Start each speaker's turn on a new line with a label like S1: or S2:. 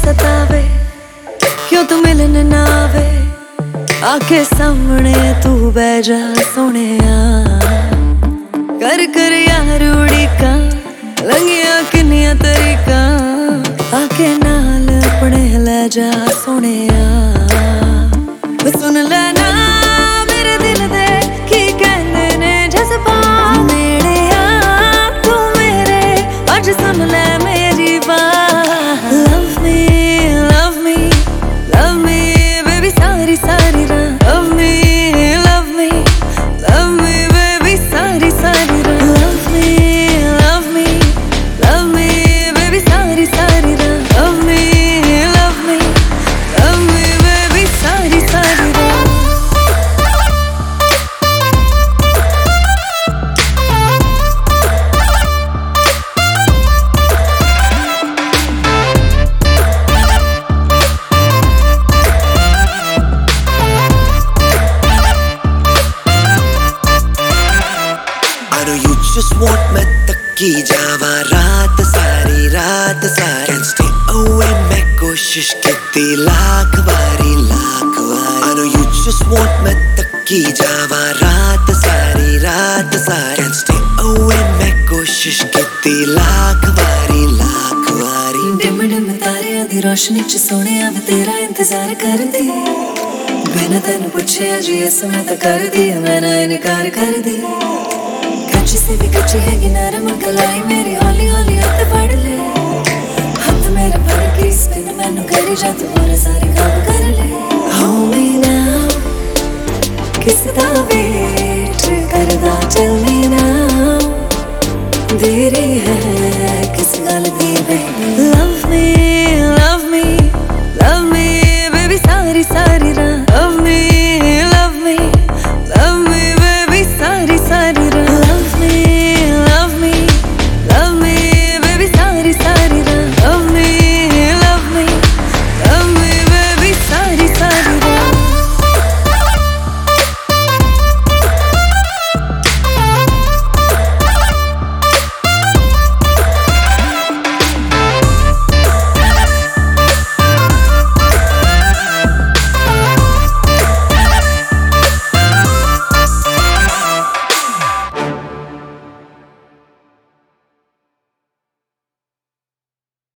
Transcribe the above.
S1: सतावे, क्यों तू मिलन ना आवे, आके सामने तू बह जा सोहणिया। कर कर यार उड़ीका, लंघिया किन्नियां तरीका, आके नाल अपने ले जा सोहणिया। सुन लेना मेरे दिल दे की कहंदे ने जज़्बात, नेड़े आ तू मेरे अज सुन ले मेरी बात। Love me love me love me baby सारी सारी रात, लव मी बेबी सारी सारी रात, लव मी बेबी सारी सारी रात, लव मी बेबी सारी सारी रात।
S2: I know you just want मैं तकी जावा रात सारी Can't stay away मैं कोशिश की लाख बारी I know you just want मैं तकी जावा रात सारी Can't stay away मैं कोशिश की लाख बारी
S1: डिम डिम तारियां दी रोशनी च सोहणिया मैं तेरा इंतजार करदी, बिना तेन पुछे जी मैं तो कर दी, मैं ना इनकार कर दी। कच्ची से भी कच्ची हैगी नरम कलाई मेरी, हौली हौली हाथ फड़ ले, हाथ मेरे फड़ के स्पिन मैनू करी जा तू और सारे काम कर ले। Hold me now, किस दा वेट करदा tell me now, देरी है किस गल दी baby।